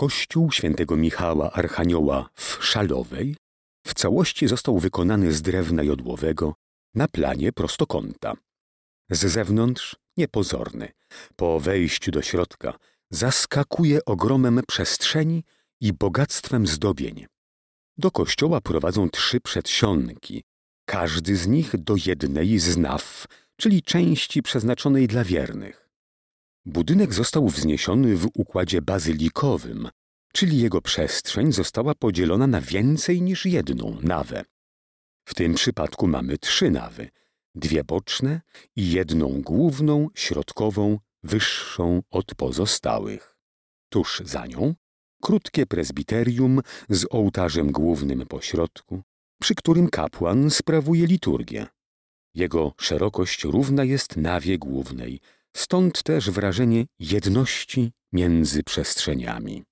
Kościół świętego Michała Archanioła w Szalowej w całości został wykonany z drewna jodłowego na planie prostokąta. Z zewnątrz niepozorny, po wejściu do środka zaskakuje ogromem przestrzeni i bogactwem zdobień. Do kościoła prowadzą 3 przedsionki, każdy z nich do jednej z naw, czyli części przeznaczonej dla wiernych. Budynek został wzniesiony w układzie bazylikowym, czyli jego przestrzeń została podzielona na więcej niż jedną nawę. W tym przypadku mamy 3 nawy, 2 boczne i jedną główną, środkową, wyższą od pozostałych. Tuż za nią krótkie prezbiterium z ołtarzem głównym pośrodku, przy którym kapłan sprawuje liturgię. Jego szerokość równa jest nawie głównej, stąd też wrażenie jedności między przestrzeniami.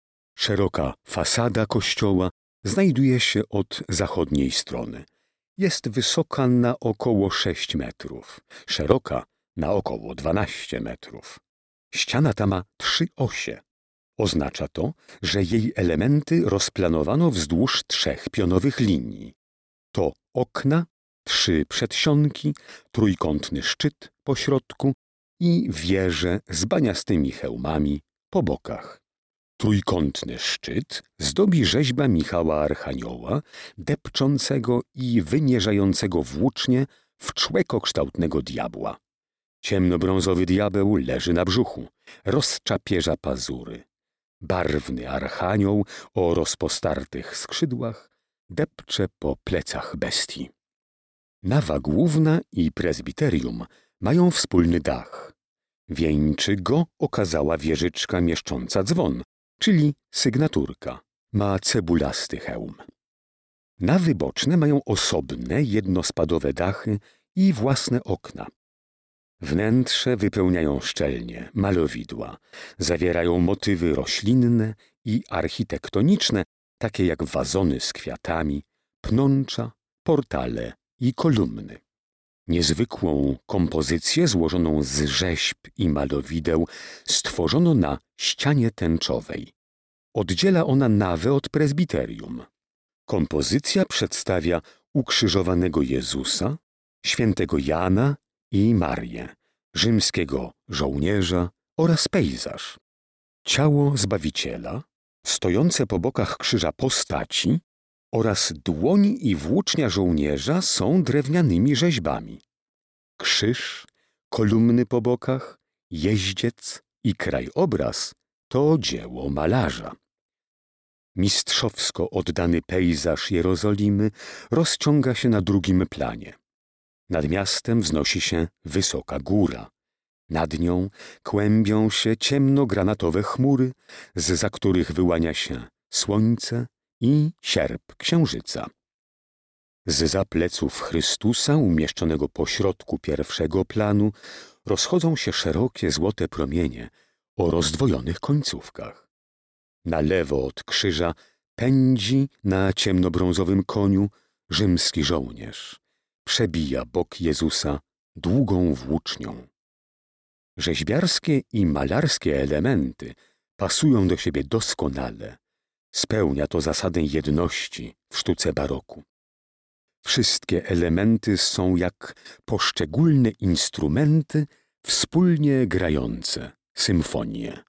Szeroka fasada kościoła znajduje się od zachodniej strony. Jest wysoka na około 6 metrów, szeroka na około 12 metrów. Ściana ta ma 3 osie. Oznacza to, że jej elementy rozplanowano wzdłuż 3 pionowych linii. To okna, 3 przedsionki, trójkątny szczyt po środku i wieże z baniastymi hełmami po bokach. Trójkątny szczyt zdobi rzeźba Michała Archanioła, depczącego i wymierzającego włócznie w człekokształtnego diabła. Ciemnobrązowy diabeł leży na brzuchu, rozczapierza pazury. Barwny archanioł o rozpostartych skrzydłach depcze po plecach bestii. Nawa główna i prezbiterium mają wspólny dach. Wieńczy go okazała wieżyczka mieszcząca dzwon, czyli sygnaturka. Ma cebulasty hełm. Nawy boczne mają osobne, jednospadowe dachy i własne okna. Wnętrze wypełniają szczelnie, malowidła, zawierają motywy roślinne i architektoniczne, takie jak wazony z kwiatami, pnącza, portale i kolumny. Niezwykłą kompozycję złożoną z rzeźb i malowideł stworzono na ścianie tęczowej. Oddziela ona nawę od prezbiterium. Kompozycja przedstawia ukrzyżowanego Jezusa, świętego Jana i Marię, rzymskiego żołnierza oraz pejzaż. Ciało Zbawiciela, stojące po bokach krzyża postaci oraz dłoń i włócznia żołnierza są drewnianymi rzeźbami. Krzyż, kolumny po bokach, jeździec i krajobraz to dzieło malarza. Mistrzowsko oddany pejzaż Jerozolimy rozciąga się na drugim planie. Nad miastem wznosi się wysoka góra. Nad nią kłębią się ciemnogranatowe chmury, zza których wyłania się słońce i sierp księżyca. Zza pleców Chrystusa, umieszczonego pośrodku pierwszego planu, rozchodzą się szerokie złote promienie o rozdwojonych końcówkach. Na lewo od krzyża pędzi na ciemnobrązowym koniu rzymski żołnierz. Przebija bok Jezusa długą włócznią. Rzeźbiarskie i malarskie elementy pasują do siebie doskonale. Spełnia to zasadę jedności w sztuce baroku. Wszystkie elementy są jak poszczególne instrumenty wspólnie grające symfonię.